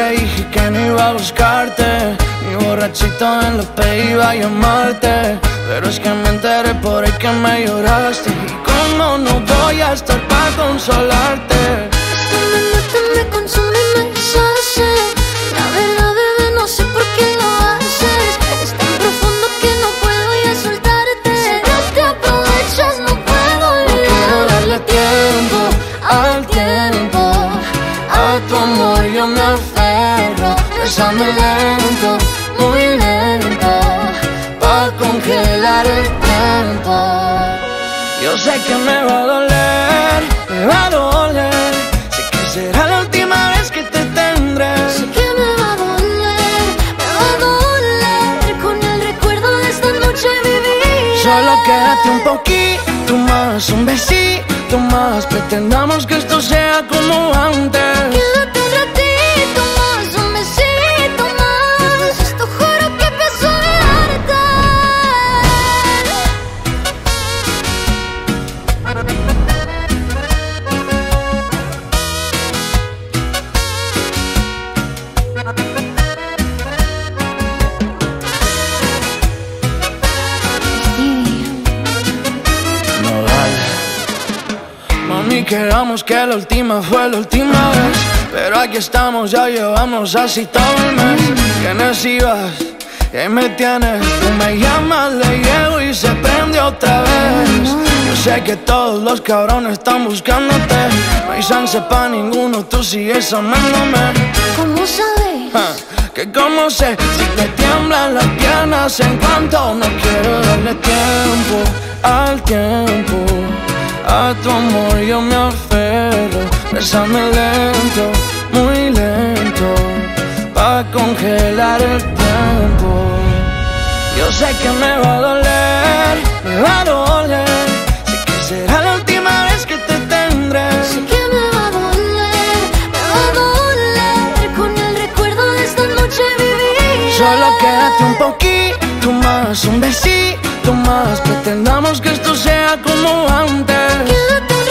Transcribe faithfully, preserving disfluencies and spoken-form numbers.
te dije que no iba a buscarte, ni borrachito en la P iba a llamarte. Pero es que me enteré por ahí que me lloraste, y cómo no voy a estar para consolarte. Esta mente me consume y me deshace. La verdad, bebé, no sé por qué lo haces. Es tan profundo que no puedo ya soltarte. Si no te aprovechas no puedo olvidarte. No quiero darle tiempo al tiempo, a tu amor yo me aferro. Bésame lento, muy lento, pa' congelar el tiempo. Yo sé que me va a doler, me va a doler. Sé que será la última vez que te tendré. Sé que me va a doler, me va a doler. Con el recuerdo de esta noche vivir. Solo quédate un poquito más, un besito más. Pretendamos que esto sea como antes. Quédate un ratito más, un besito más. Esto juro que empiezo a olvidarte. Mami, quedamos que la última fue la última vez, pero aquí estamos, ya llevamos así todo el mes. ¿Quiénes ibas? ¿Qué me tienes? Tú me llamas, le llego y se prende otra vez. Yo sé que todos los cabrones están buscándote. No hay chance pa' ninguno, tú sigues amándome. ¿Cómo sabes? Ah, que como sé, si te tiemblan las piernas en cuanto no quiero darle tiempo al tiempo. A tu amor yo me aferro. Bésame lento, muy lento, pa' congelar el tiempo. Yo sé que me va a doler, me va a doler. Sé que será la última vez que te tendré. Sé que me va a doler, me va a doler. Con el recuerdo de esta noche vivir. Solo quédate un poquito más, un besito más. Pretendamos que esto sea como antes. Quédate